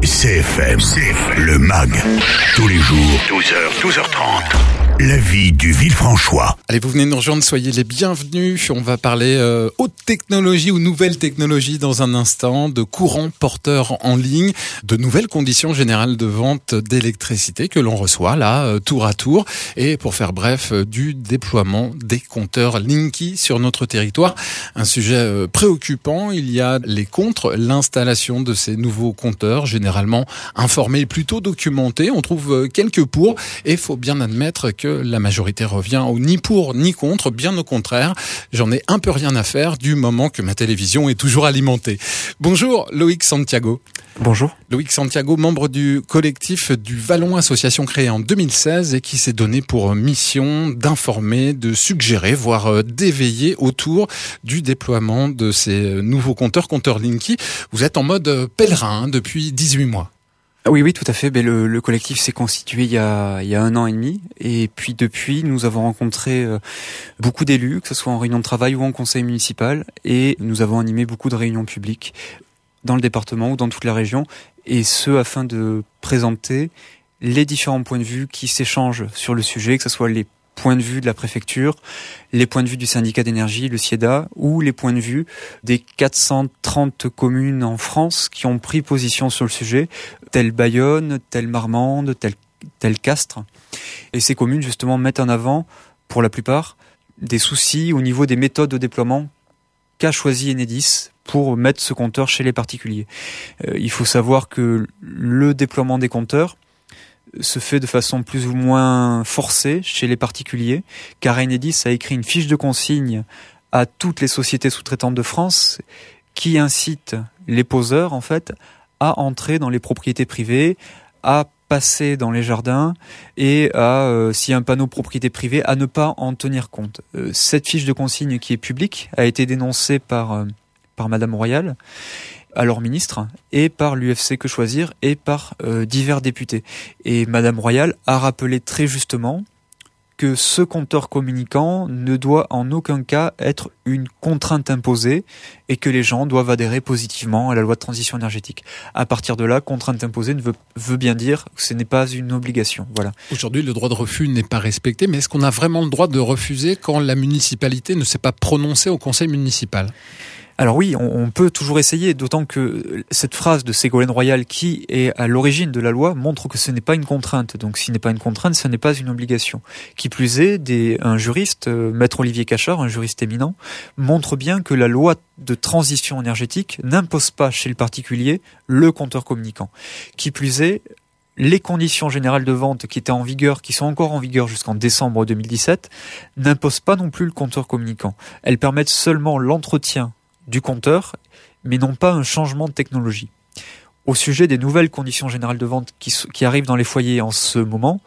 CFM, le MAG, tous les jours, 12h, 12h30. La vie du Villefranchois. Allez, vous venez nous rejoindre, soyez les bienvenus. On va parler haute technologie ou nouvelles technologies dans un instant, de courants porteurs en ligne, de nouvelles conditions générales de vente d'électricité que l'on reçoit là, tour à tour. Et pour faire bref, du déploiement des compteurs Linky sur notre territoire. Un sujet préoccupant. Il y a les contre, l'installation de ces nouveaux compteurs, généralement informés et plutôt documentés. On trouve quelques pour, et il faut bien admettre que la majorité revient au ni pour ni contre, bien au contraire. J'en ai un peu rien à faire du moment que ma télévision est toujours alimentée. Bonjour Loïc Santiago. Bonjour. Loïc Santiago, membre du collectif du Vallon, association créée en 2016 et qui s'est donné pour mission d'informer, de suggérer, voire d'éveiller autour du déploiement de ces nouveaux compteurs Linky. Vous êtes en mode pèlerin depuis 18 mois. Oui, tout à fait. Le collectif s'est constitué il y a 1 an et demi. Et puis depuis, nous avons rencontré beaucoup d'élus, que ce soit en réunion de travail ou en conseil municipal. Et nous avons animé beaucoup de réunions publiques dans le département ou dans toute la région. Et ce, afin de présenter les différents points de vue qui s'échangent sur le sujet, que ce soit les points de vue de la préfecture, les points de vue du syndicat d'énergie, le SIEDA, ou les points de vue des 430 communes en France qui ont pris position sur le sujet, telle Bayonne, telle Marmande, telle Castres. Et ces communes, justement, mettent en avant, pour la plupart, des soucis au niveau des méthodes de déploiement qu'a choisi Enedis pour mettre ce compteur chez les particuliers. Il faut savoir que le déploiement des compteurs se fait de façon plus ou moins forcée chez les particuliers, car Enedis a écrit une fiche de consigne à toutes les sociétés sous-traitantes de France qui incite les poseurs, en fait, à entrer dans les propriétés privées, à passer dans les jardins et à, s'il y a un panneau propriété privée, à ne pas en tenir compte. Cette fiche de consigne qui est publique a été dénoncée par Madame Royal, alors ministre, et par l'UFC Que Choisir et par divers députés. Et Madame Royal a rappelé très justement que ce compteur communicant ne doit en aucun cas être une contrainte imposée et que les gens doivent adhérer positivement à la loi de transition énergétique. À partir de là, contrainte imposée veut bien dire que ce n'est pas une obligation. Voilà. Aujourd'hui, le droit de refus n'est pas respecté, mais est-ce qu'on a vraiment le droit de refuser quand la municipalité ne s'est pas prononcée au conseil municipal ? Alors oui, on peut toujours essayer, d'autant que cette phrase de Ségolène Royal qui est à l'origine de la loi montre que ce n'est pas une contrainte. Donc s'il n'est pas une contrainte, ce n'est pas une obligation. Qui plus est, un juriste, Maître Olivier Cachard, un juriste éminent, montre bien que la loi de transition énergétique n'impose pas chez le particulier le compteur communicant. Qui plus est, les conditions générales de vente qui étaient en vigueur, qui sont encore en vigueur jusqu'en décembre 2017, n'imposent pas non plus le compteur communicant. Elles permettent seulement l'entretien du compteur, mais non pas un changement de technologie. Au sujet des nouvelles conditions générales de vente qui arrivent dans les foyers en ce moment,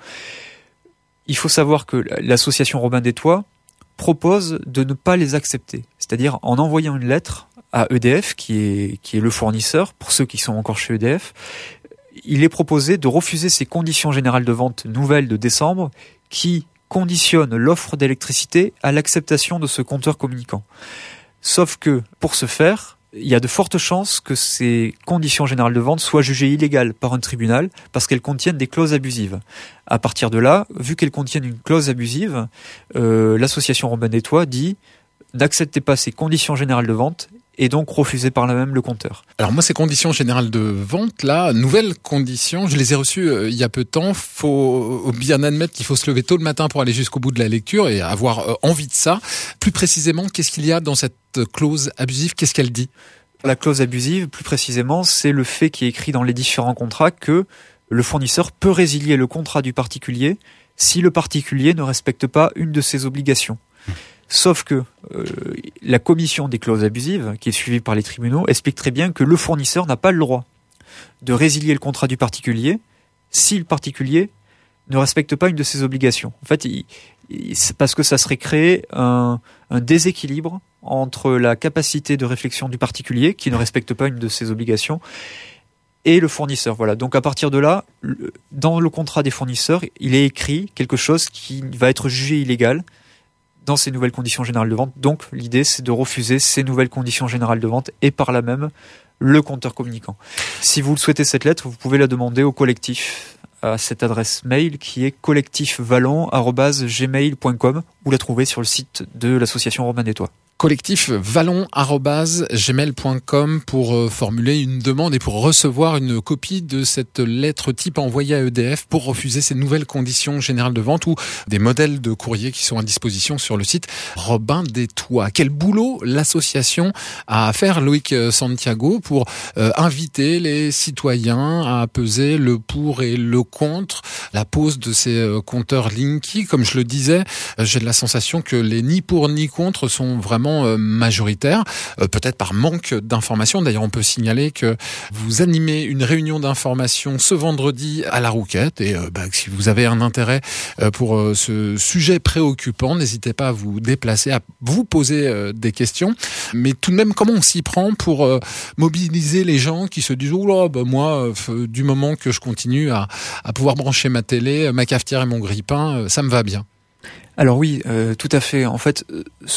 il faut savoir que l'association Robin des Toits propose de ne pas les accepter. C'est-à-dire en envoyant une lettre à EDF, qui est le fournisseur, pour ceux qui sont encore chez EDF, il est proposé de refuser ces conditions générales de vente nouvelles de décembre qui conditionnent l'offre d'électricité à l'acceptation de ce compteur communicant. Sauf que, pour ce faire, il y a de fortes chances que ces conditions générales de vente soient jugées illégales par un tribunal parce qu'elles contiennent des clauses abusives. À partir de là, vu qu'elles contiennent une clause abusive, l'association Robin des Toits dit « N'acceptez pas ces conditions générales de vente » et donc refusez par là même le compteur. Alors moi, ces conditions générales de vente, là, nouvelles conditions, je les ai reçues il y a peu de temps. Faut bien admettre qu'il faut se lever tôt le matin pour aller jusqu'au bout de la lecture et avoir envie de ça. Plus précisément, qu'est-ce qu'il y a dans cette clause abusive ? Qu'est-ce qu'elle dit ? La clause abusive, plus précisément, c'est le fait qui est écrit dans les différents contrats que le fournisseur peut résilier le contrat du particulier si le particulier ne respecte pas une de ses obligations. Sauf que la commission des clauses abusives, qui est suivie par les tribunaux, explique très bien que le fournisseur n'a pas le droit de résilier le contrat du particulier si le particulier ne respecte pas une de ses obligations. En fait, c'est parce que ça serait créer un déséquilibre entre la capacité de réflexion du particulier, qui ne respecte pas une de ses obligations, et le fournisseur. Voilà. Donc à partir de là, dans le contrat des fournisseurs, il est écrit quelque chose qui va être jugé illégal dans ces nouvelles conditions générales de vente. Donc l'idée, c'est de refuser ces nouvelles conditions générales de vente et par là même le compteur communicant. Si vous le souhaitez cette lettre, vous pouvez la demander au collectif à cette adresse mail qui est collectifvallon@gmail.com ou la trouver sur le site de l'association Romain Détois. collectifvallon@gmail.com pour formuler une demande et pour recevoir une copie de cette lettre type envoyée à EDF pour refuser ces nouvelles conditions générales de vente ou des modèles de courrier qui sont à disposition sur le site Robin Détois. Quel boulot l'association a à faire, Loïc Santiago, pour inviter les citoyens à peser le pour et le contre la pose de ces compteurs Linky. Comme je le disais, j'ai la sensation que les ni pour ni contre sont vraiment majoritaire, peut-être par manque d'informations. D'ailleurs, on peut signaler que vous animez une réunion d'information ce vendredi à la Rouquette et si vous avez un intérêt pour ce sujet préoccupant, n'hésitez pas à vous déplacer, à vous poser des questions. Mais tout de même, comment on s'y prend pour mobiliser les gens qui se disent « Oula, moi, du moment que je continue à pouvoir brancher ma télé, ma cafetière et mon grille-pain, ça me va bien ». Alors oui, tout à fait. En fait,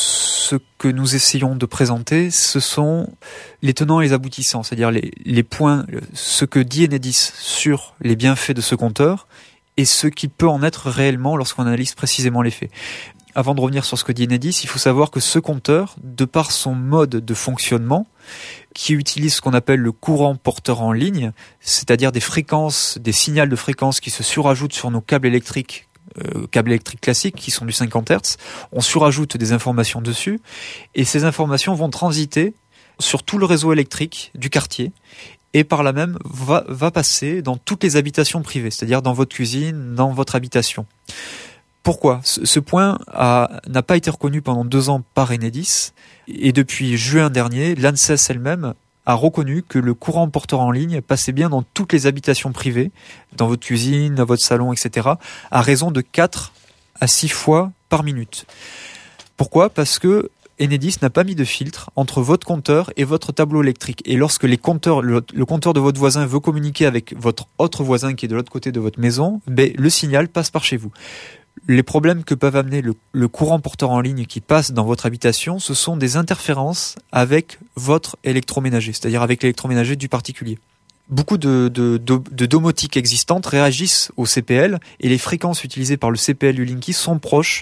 ce que nous essayons de présenter, ce sont les tenants et les aboutissants, c'est-à-dire les points, ce que dit Enedis sur les bienfaits de ce compteur et ce qui peut en être réellement lorsqu'on analyse précisément les faits. Avant de revenir sur ce que dit Enedis, il faut savoir que ce compteur, de par son mode de fonctionnement, qui utilise ce qu'on appelle le courant porteur en ligne, c'est-à-dire des signaux de fréquences qui se surajoutent sur nos câbles électriques classiques qui sont du 50 Hz, on surajoute des informations dessus et ces informations vont transiter sur tout le réseau électrique du quartier et par là même va passer dans toutes les habitations privées, c'est-à-dire dans votre cuisine, dans votre habitation. Pourquoi ? Ce point n'a pas été reconnu pendant 2 ans par Enedis et depuis juin dernier, l'ANSES elle-même a reconnu que le courant porteur en ligne passait bien dans toutes les habitations privées, dans votre cuisine, dans votre salon, etc., à raison de 4 à 6 fois par minute. Pourquoi ? Parce que Enedis n'a pas mis de filtre entre votre compteur et votre tableau électrique. Et lorsque le compteur de votre voisin veut communiquer avec votre autre voisin qui est de l'autre côté de votre maison, le signal passe par chez vous. Les problèmes que peuvent amener le courant porteur en ligne qui passe dans votre habitation, ce sont des interférences avec votre électroménager, c'est-à-dire avec l'électroménager du particulier. Beaucoup de domotiques existantes réagissent au CPL et les fréquences utilisées par le CPL du Linky sont proches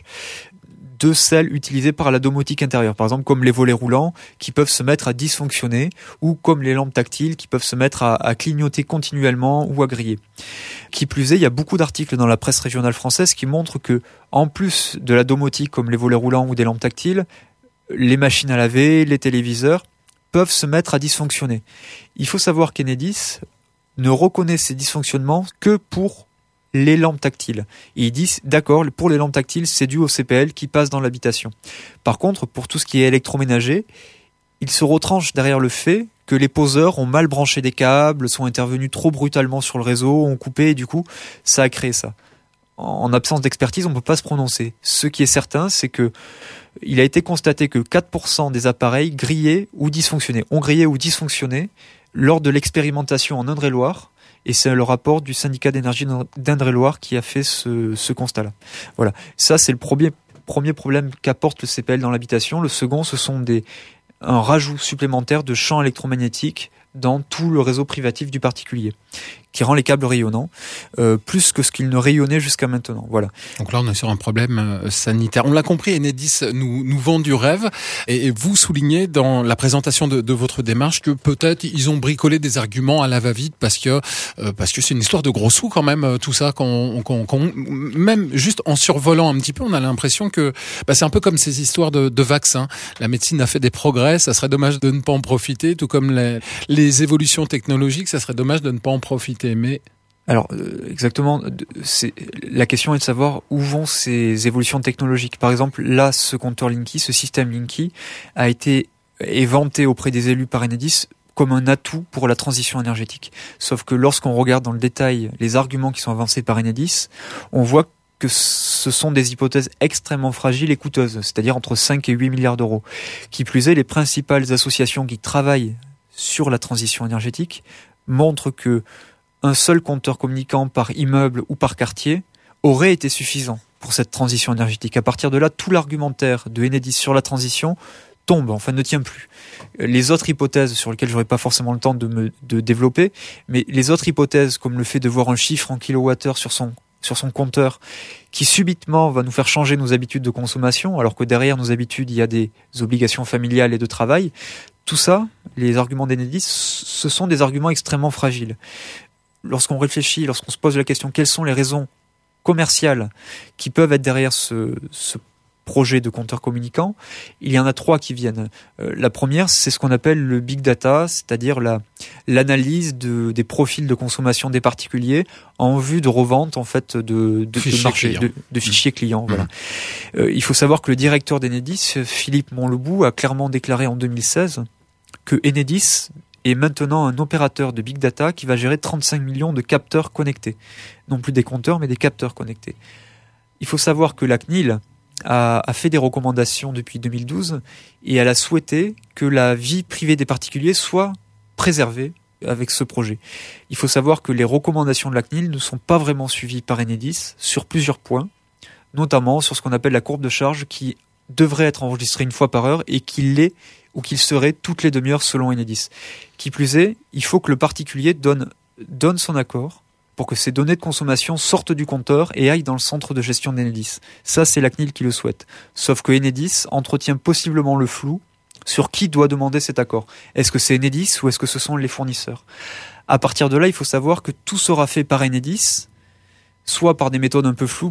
de celles utilisées par la domotique intérieure. Par exemple, comme les volets roulants qui peuvent se mettre à dysfonctionner ou comme les lampes tactiles qui peuvent se mettre à clignoter continuellement ou à griller. Qui plus est, il y a beaucoup d'articles dans la presse régionale française qui montrent que, en plus de la domotique comme les volets roulants ou des lampes tactiles, les machines à laver, les téléviseurs peuvent se mettre à dysfonctionner. Il faut savoir qu'Enedis ne reconnaît ces dysfonctionnements que pour les lampes tactiles. Et ils disent, d'accord, pour les lampes tactiles, c'est dû au CPL qui passe dans l'habitation. Par contre, pour tout ce qui est électroménager, ils se retranchent derrière le fait que les poseurs ont mal branché des câbles, sont intervenus trop brutalement sur le réseau, ont coupé, et du coup, ça a créé ça. En absence d'expertise, on ne peut pas se prononcer. Ce qui est certain, c'est que il a été constaté que 4% des appareils ont grillé ou dysfonctionné lors de l'expérimentation en Indre-et-Loire. Et c'est le rapport du syndicat d'énergie d'Indre-et-Loire qui a fait ce constat-là. Voilà. Ça, c'est le premier problème qu'apporte le CPL dans l'habitation. Le second, ce sont un rajout supplémentaire de champs électromagnétiques dans tout le réseau privatif du particulier, qui rend les câbles rayonnants, plus que ce qu'ils ne rayonnaient jusqu'à maintenant. Voilà. Donc là, on est sur un problème sanitaire. On l'a compris, Enedis nous vend du rêve, et vous soulignez dans la présentation de votre démarche que peut-être ils ont bricolé des arguments à la va-vite parce que c'est une histoire de gros sous quand même, tout ça. Même juste en survolant un petit peu, on a l'impression que c'est un peu comme ces histoires de vaccins. La médecine a fait des progrès, ça serait dommage de ne pas en profiter, tout comme les évolutions technologiques, ça serait dommage de ne pas en profiter. Mais alors exactement, la question est de savoir où vont ces évolutions technologiques. Par exemple, là, ce compteur Linky, ce système Linky a été vanté auprès des élus par Enedis comme un atout pour la transition énergétique. Sauf que lorsqu'on regarde dans le détail les arguments qui sont avancés par Enedis, on voit que ce sont des hypothèses extrêmement fragiles et coûteuses, c'est-à-dire entre 5 et 8 milliards d'euros. Qui plus est, les principales associations qui travaillent sur la transition énergétique montrent que un seul compteur communicant par immeuble ou par quartier aurait été suffisant pour cette transition énergétique. À partir de là, tout l'argumentaire de Enedis sur la transition tombe, enfin ne tient plus. Les autres hypothèses sur lesquelles j'aurais pas forcément le temps de développer, mais les autres hypothèses comme le fait de voir un chiffre en kilowattheure sur son compteur qui subitement va nous faire changer nos habitudes de consommation, alors que derrière nos habitudes il y a des obligations familiales et de travail, tout ça, les arguments d'Enedis, ce sont des arguments extrêmement fragiles. Lorsqu'on réfléchit, lorsqu'on se pose la question quelles sont les raisons commerciales qui peuvent être derrière ce projet de compteur communicant, il y en a 3 qui viennent. La première, c'est ce qu'on appelle le big data, c'est-à-dire l'analyse des profils de consommation des particuliers en vue de revente en fait de fichiers clients. Voilà. Il faut savoir que le directeur d'Enedis, Philippe Montlebout, a clairement déclaré en 2016 que Enedis est maintenant un opérateur de big data qui va gérer 35 millions de capteurs connectés, non plus des compteurs mais des capteurs connectés. Il faut savoir que la CNIL a fait des recommandations depuis 2012 et elle a souhaité que la vie privée des particuliers soit préservée avec ce projet. Il faut savoir que les recommandations de la CNIL ne sont pas vraiment suivies par Enedis sur plusieurs points, notamment sur ce qu'on appelle la courbe de charge qui devrait être enregistrée une fois par heure et qui l'est ou qu'il serait toutes les demi-heures selon Enedis. Qui plus est, il faut que le particulier donne son accord pour que ces données de consommation sortent du compteur et aillent dans le centre de gestion d'Enedis. Ça, c'est la CNIL qui le souhaite. Sauf que Enedis entretient possiblement le flou sur qui doit demander cet accord. Est-ce que c'est Enedis ou est-ce que ce sont les fournisseurs ? À partir de là, il faut savoir que tout sera fait par Enedis, soit par des méthodes un peu floues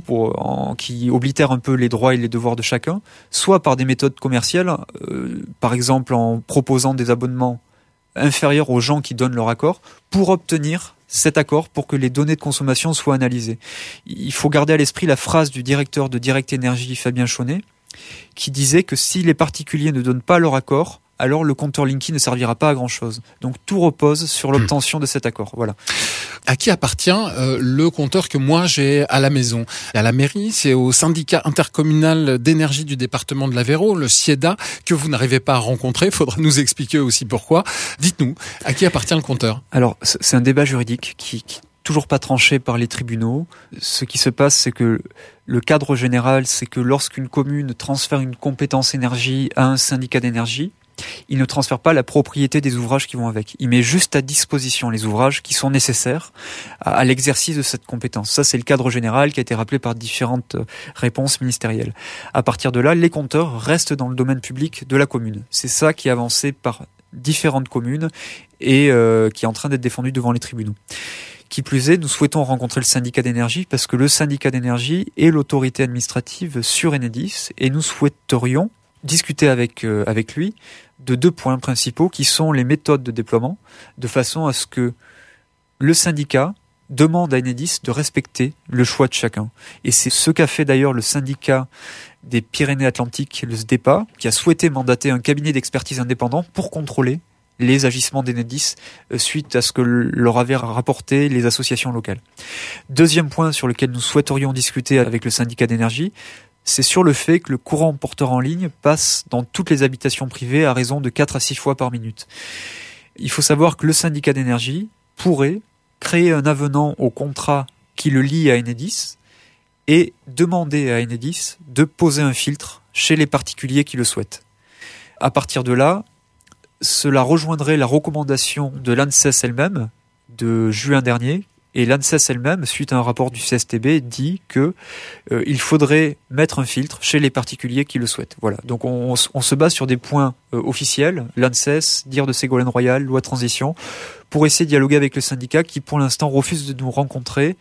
qui oblitèrent un peu les droits et les devoirs de chacun, soit par des méthodes commerciales, par exemple en proposant des abonnements inférieurs aux gens qui donnent leur accord, pour obtenir cet accord pour que les données de consommation soient analysées. Il faut garder à l'esprit la phrase du directeur de Direct Energy, Fabien Chaunet, qui disait que si les particuliers ne donnent pas leur accord, alors le compteur Linky ne servira pas à grand-chose. Donc tout repose sur l'obtention de cet accord. Voilà. À qui appartient le compteur que moi j'ai à la maison ? À la mairie, c'est au syndicat intercommunal d'énergie du département de l'Aveyron, le SIEDA, que vous n'arrivez pas à rencontrer. Il faudra nous expliquer aussi pourquoi. Dites-nous, à qui appartient le compteur ? Alors, c'est un débat juridique qui toujours pas tranché par les tribunaux. Ce qui se passe, c'est que le cadre général, c'est que lorsqu'une commune transfère une compétence énergie à un syndicat d'énergie, il ne transfère pas la propriété des ouvrages qui vont avec. Il met juste à disposition les ouvrages qui sont nécessaires à l'exercice de cette compétence. Ça, c'est le cadre général qui a été rappelé par différentes réponses ministérielles. À partir de là, les compteurs restent dans le domaine public de la commune. C'est ça qui est avancé par différentes communes et qui est en train d'être défendu devant les tribunaux. Qui plus est, nous souhaitons rencontrer le syndicat d'énergie parce que le syndicat d'énergie est l'autorité administrative sur Enedis et nous souhaiterions discuter avec lui de 2 points principaux qui sont les méthodes de déploiement, de façon à ce que le syndicat demande à Enedis de respecter le choix de chacun. Et c'est ce qu'a fait d'ailleurs le syndicat des Pyrénées-Atlantiques, le SDEPA, qui a souhaité mandater un cabinet d'expertise indépendant pour contrôler les agissements d'Enedis suite à ce que leur avaient rapporté les associations locales. Deuxième point sur lequel nous souhaiterions discuter avec le syndicat d'énergie, c'est sur le fait que le courant porteur en ligne passe dans toutes les habitations privées à raison de 4 à 6 fois par minute. Il faut savoir que le syndicat d'énergie pourrait créer un avenant au contrat qui le lie à Enedis et demander à Enedis de poser un filtre chez les particuliers qui le souhaitent. À partir de là, cela rejoindrait la recommandation de l'ANSES elle-même de juin dernier. Et l'ANSES elle-même, suite à un rapport du CSTB, dit que il faudrait mettre un filtre chez les particuliers qui le souhaitent. Voilà. Donc on se base sur des points officiels, l'ANSES, dire de Ségolène Royal, loi transition, pour essayer de dialoguer avec le syndicat qui pour l'instant refuse de nous rencontrer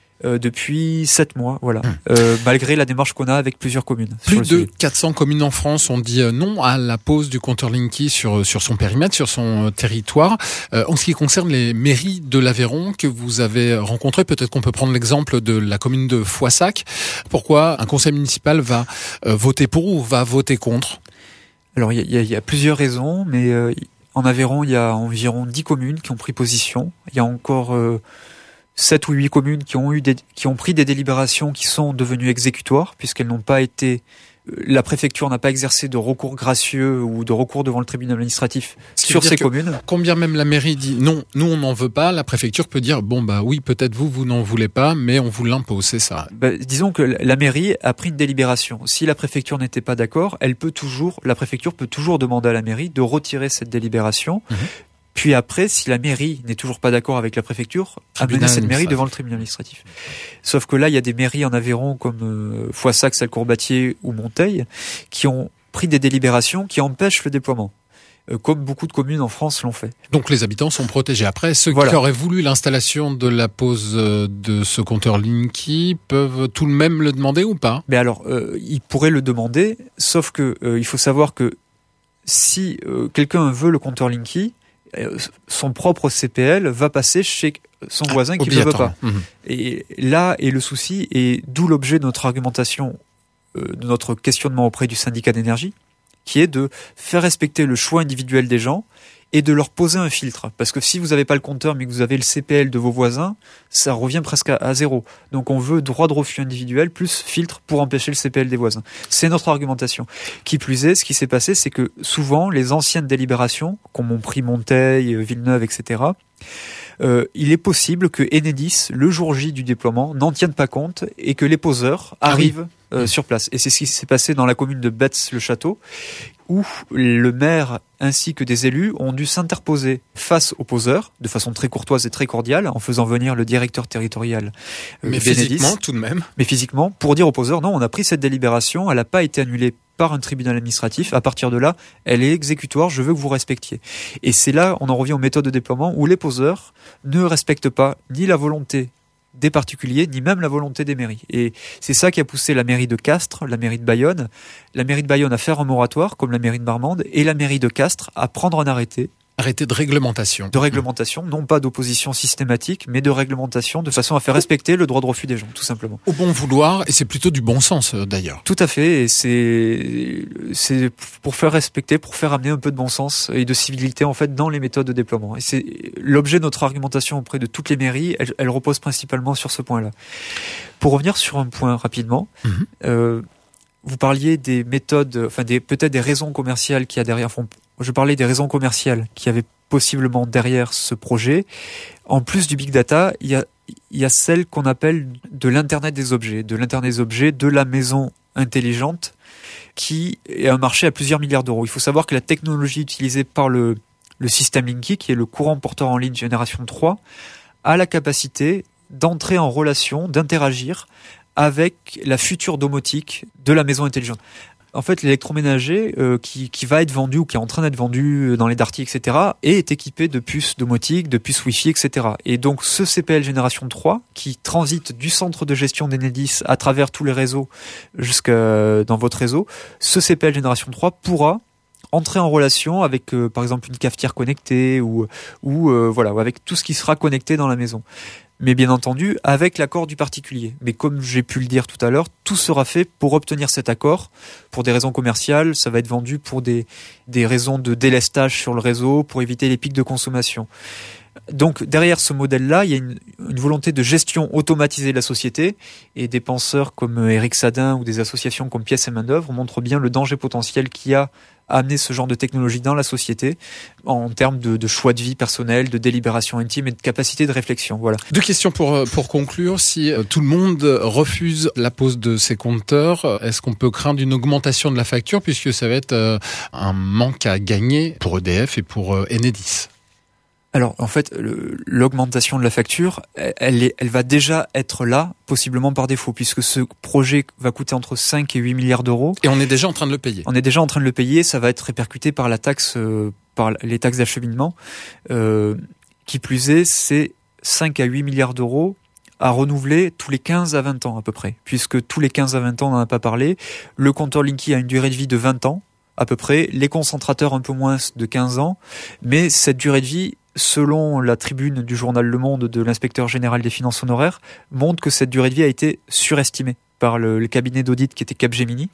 depuis 7 mois, voilà. Malgré la démarche qu'on a avec plusieurs communes. Plus de 400 communes en France ont dit non à la pose du compteur Linky sur son périmètre, sur son territoire. En ce qui concerne les mairies de l'Aveyron que vous avez rencontrées, peut-être qu'on peut prendre l'exemple de la commune de Foissac. Pourquoi un conseil municipal va voter pour ou va voter contre ? Alors il y a plusieurs raisons, mais en Aveyron, il y a environ 10 communes qui ont pris position. Il y a encore 7 ou 8 communes qui ont pris des délibérations qui sont devenues exécutoires puisqu'elles n'ont pas été la préfecture n'a pas exercé de recours gracieux ou de recours devant le tribunal administratif sur ces communes. Combien même la mairie dit non, nous on n'en veut pas, la préfecture peut dire bon bah oui, peut-être vous n'en voulez pas, mais on vous l'impose, c'est ça. Disons que la mairie a pris une délibération. Si la préfecture n'était pas d'accord, la préfecture peut toujours demander à la mairie de retirer cette délibération. Puis après, si la mairie n'est toujours pas d'accord avec la préfecture, amener cette mairie devant le tribunal administratif. Sauf que là, il y a des mairies en Aveyron comme Foissac, Salcourbatier ou Monteil qui ont pris des délibérations qui empêchent le déploiement. Comme beaucoup de communes en France l'ont fait. Donc les habitants sont protégés. Après, ceux qui auraient voulu l'installation de la pose de ce compteur Linky peuvent tout de même le demander ou pas ? Mais alors, ils pourraient le demander, sauf que il faut savoir que si quelqu'un veut le compteur Linky, son propre CPL va passer chez son voisin qui ne le veut pas. Et là est le souci, et d'où l'objet de notre argumentation, de notre questionnement auprès du syndicat d'énergie, qui est de faire respecter le choix individuel des gens et de leur poser un filtre. Parce que si vous n'avez pas le compteur mais que vous avez le CPL de vos voisins, ça revient presque à zéro. Donc on veut droit de refus individuel plus filtre pour empêcher le CPL des voisins. C'est notre argumentation. Qui plus est, ce qui s'est passé, c'est que souvent les anciennes délibérations, comme ont pris Monteil, Villeneuve, etc., il est possible que Enedis, le jour J du déploiement, n'en tienne pas compte et que les poseurs arrivent sur place. Et c'est ce qui s'est passé dans la commune de Betz-le-Château, où le maire ainsi que des élus ont dû s'interposer face aux poseurs, de façon très courtoise et très cordiale, en faisant venir le directeur territorial mais physiquement, tout de même. Mais physiquement, pour dire aux poseurs, non, on a pris cette délibération, elle n'a pas été annulée par un tribunal administratif. À partir de là, elle est exécutoire, je veux que vous respectiez. Et c'est là, on en revient aux méthodes de déploiement, où les poseurs ne respectent pas ni la volonté des particuliers, ni même la volonté des mairies. Et c'est ça qui a poussé la mairie de Castres, la mairie de Bayonne à faire un moratoire, comme la mairie de Marmande, et la mairie de Castres à prendre un arrêté. Arrêté de réglementation. De réglementation, non pas d'opposition systématique, mais de réglementation, de façon à faire respecter le droit de refus des gens, tout simplement. Au bon vouloir, et c'est plutôt du bon sens d'ailleurs. Tout à fait, et c'est pour faire respecter, pour faire amener un peu de bon sens et de civilité en fait dans les méthodes de déploiement. Et c'est l'objet de notre argumentation auprès de toutes les mairies, elle repose principalement sur ce point-là. Pour revenir sur un point rapidement, vous parliez des méthodes, peut-être des raisons commerciales qu'il y a derrière. Je parlais des raisons commerciales qui avaient possiblement derrière ce projet. En plus du big data, il y a celle qu'on appelle de l'Internet des objets, de la maison intelligente, qui est un marché à plusieurs milliards d'euros. Il faut savoir que la technologie utilisée par le système Linky, qui est le courant porteur en ligne génération 3, a la capacité d'entrer en relation, d'interagir avec la future domotique de la maison intelligente. En fait, l'électroménager qui va être vendu ou qui est en train d'être vendu dans les Darty, etc., est équipé de puces domotiques, de puces Wi-Fi, etc. Et donc, ce CPL génération 3, qui transite du centre de gestion d'Enedis à travers tous les réseaux jusqu'à dans votre réseau, ce CPL génération 3 pourra entrer en relation avec, par exemple, une cafetière connectée ou avec tout ce qui sera connecté dans la maison. Mais bien entendu, avec l'accord du particulier. Mais comme j'ai pu le dire tout à l'heure, tout sera fait pour obtenir cet accord. Pour des raisons commerciales, ça va être vendu pour des raisons de délestage sur le réseau, pour éviter les pics de consommation. Donc derrière ce modèle-là, il y a une volonté de gestion automatisée de la société, et des penseurs comme Éric Sadin ou des associations comme Pièces et Main-d'œuvre montrent bien le danger potentiel qu'il y a à amener ce genre de technologie dans la société en termes de choix de vie personnel, de délibération intime et de capacité de réflexion. Voilà. Deux questions pour conclure. Si tout le monde refuse la pose de ces compteurs, est-ce qu'on peut craindre une augmentation de la facture, puisque ça va être un manque à gagner pour EDF et pour Enedis? Alors, en fait, l'augmentation de la facture, elle va déjà être là, possiblement par défaut, puisque ce projet va coûter entre 5 et 8 milliards d'euros. Et on est déjà en train de le payer. On est déjà en train de le payer, ça va être répercuté par la taxe, par les taxes d'acheminement. Qui plus est, c'est 5 à 8 milliards d'euros à renouveler tous les 15 à 20 ans à peu près, puisque tous les 15 à 20 ans, on n'en a pas parlé. Le compteur Linky a une durée de vie de 20 ans, à peu près. Les concentrateurs, un peu moins de 15 ans. Mais cette durée de vie, selon la tribune du journal Le Monde de l'inspecteur général des finances honoraires, montre que cette durée de vie a été surestimée par le cabinet d'audit qui était Capgemini.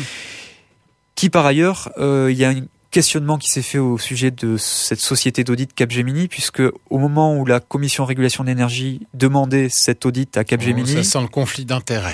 Qui par ailleurs, il y a un questionnement qui s'est fait au sujet de cette société d'audit Capgemini, puisque au moment où la commission régulation d'énergie demandait cet audit à Capgemini... ça sent le conflit d'intérêts.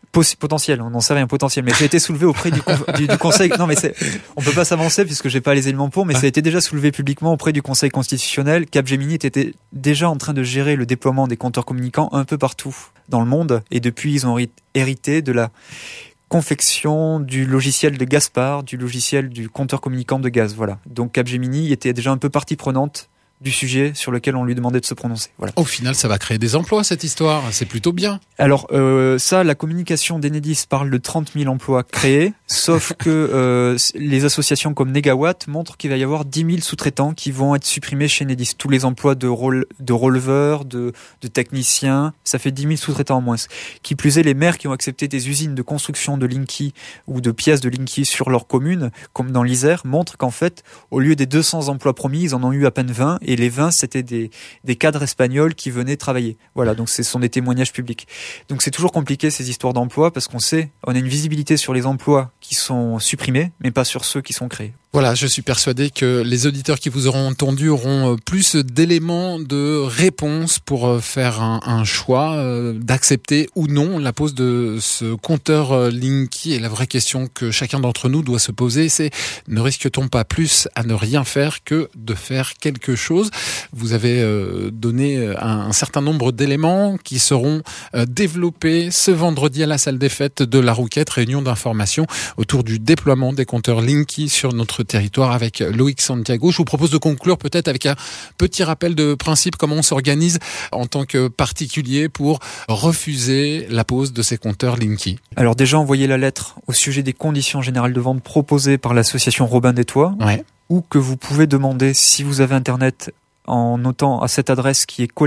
Potentiel, on n'en sait rien, potentiel. Mais ça a été soulevé auprès du Conseil. Non, mais on peut pas s'avancer puisque j'ai pas les éléments pour, mais ça a été déjà soulevé publiquement auprès du Conseil constitutionnel. Capgemini était déjà en train de gérer le déploiement des compteurs communicants un peu partout dans le monde. Et depuis, ils ont hérité de la confection du logiciel de Gaspard, du logiciel du compteur communicant de gaz. Voilà. Donc Capgemini était déjà un peu partie prenante du sujet sur lequel on lui demandait de se prononcer. Voilà. Au final, ça va créer des emplois, cette histoire. C'est plutôt bien. Alors, la communication d'Enedis parle de 30 000 emplois créés, sauf que les associations comme Negawatt montrent qu'il va y avoir 10 000 sous-traitants qui vont être supprimés chez Enedis. Tous les emplois de releveurs, de techniciens, ça fait 10 000 sous-traitants en moins. Qui plus est, les maires qui ont accepté des usines de construction de Linky ou de pièces de Linky sur leur commune, comme dans l'Isère, montrent qu'en fait, au lieu des 200 emplois promis, ils en ont eu à peine 20. Et les 20, c'était des cadres espagnols qui venaient travailler. Voilà, donc ce sont des témoignages publics. Donc c'est toujours compliqué ces histoires d'emploi parce qu'on a une visibilité sur les emplois qui sont supprimés, mais pas sur ceux qui sont créés. Voilà, je suis persuadé que les auditeurs qui vous auront entendu auront plus d'éléments de réponse pour faire un choix, d'accepter ou non la pose de ce compteur Linky. Et la vraie question que chacun d'entre nous doit se poser, c'est ne risque-t-on pas plus à ne rien faire que de faire quelque chose ? Vous avez donné un certain nombre d'éléments qui seront développés ce vendredi à la salle des fêtes de la Rouquette, réunion d'information autour du déploiement des compteurs Linky sur notre territoire avec Loïc Santiago. Je vous propose de conclure peut-être avec un petit rappel de principe, comment on s'organise en tant que particulier pour refuser la pose de ces compteurs Linky. Alors déjà, envoyez la lettre au sujet des conditions générales de vente proposées par l'association Robin des Toits, ou que vous pouvez demander si vous avez Internet en notant à cette adresse qui est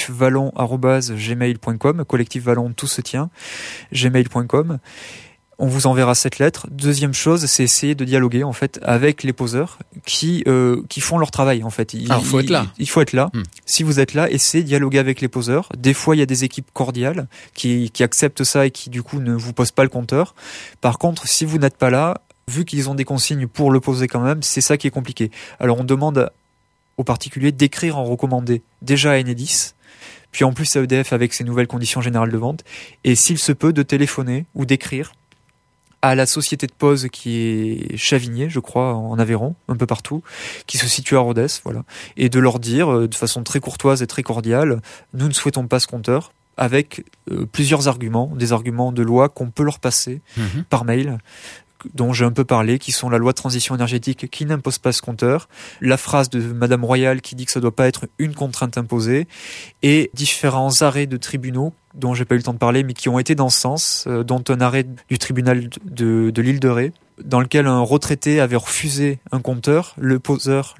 collectifvallon@gmail.com, collectif Vallon, tout se tient, gmail.com. On vous enverra cette lettre. Deuxième chose, c'est essayer de dialoguer en fait avec les poseurs qui font leur travail en fait. Alors faut être là. Il faut être là. Si vous êtes là, essayez de dialoguer avec les poseurs. Des fois, il y a des équipes cordiales qui acceptent ça et qui du coup ne vous posent pas le compteur. Par contre, si vous n'êtes pas là, vu qu'ils ont des consignes pour le poser quand même, c'est ça qui est compliqué. Alors on demande aux particuliers d'écrire en recommandé déjà à Enedis, puis en plus à EDF avec ses nouvelles conditions générales de vente, et s'il se peut de téléphoner ou d'écrire à la société de pose qui est Chavigné, je crois, en Aveyron, un peu partout, qui se situe à Rodez, voilà, et de leur dire de façon très courtoise et très cordiale, nous ne souhaitons pas ce compteur, avec plusieurs arguments, des arguments de loi qu'on peut leur passer par mail, dont j'ai un peu parlé, qui sont la loi de transition énergétique qui n'impose pas ce compteur, la phrase de Madame Royal qui dit que ça doit pas être une contrainte imposée, et différents arrêts de tribunaux dont j'ai pas eu le temps de parler, mais qui ont été dans ce sens, dont un arrêt du tribunal de l'île de Ré, dans lequel un retraité avait refusé un compteur. Le poseur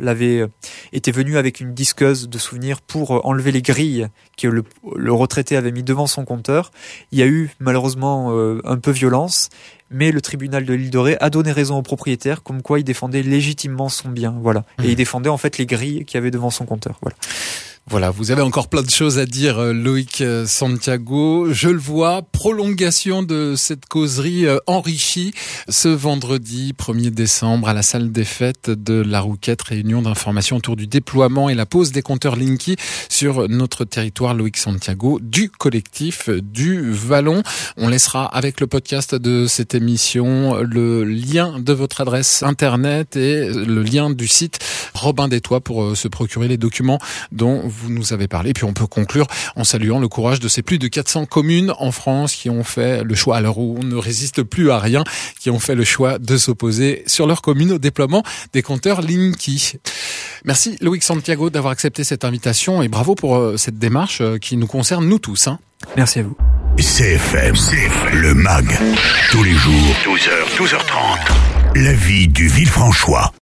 était venu avec une disqueuse de souvenirs pour enlever les grilles que le retraité avait mis devant son compteur. Il y a eu malheureusement un peu violence, mais le tribunal de l'île de Ré a donné raison au propriétaire, comme quoi il défendait légitimement son bien, voilà. Et il défendait en fait les grilles qu'il y avait devant son compteur, voilà. Voilà, vous avez encore plein de choses à dire, Loïc Santiago. Je le vois, prolongation de cette causerie enrichie ce vendredi 1er décembre à la salle des fêtes de la Rouquette, réunion d'information autour du déploiement et la pose des compteurs Linky sur notre territoire. Loïc Santiago du collectif du Vallon. On laissera avec le podcast de cette émission le lien de votre adresse internet et le lien du site Robin des Toits pour se procurer les documents dont vous nous avez parlé. Puis on peut conclure en saluant le courage de ces plus de 400 communes en France qui ont fait le choix, à l'heure où on ne résiste plus à rien, qui ont fait le choix de s'opposer sur leur commune au déploiement des compteurs Linky. Merci Loïc Santiago d'avoir accepté cette invitation et bravo pour cette démarche qui nous concerne nous tous. Merci à vous. CFM, le MAG, tous les jours, 12h, 12h30, la vie du Villefranchois.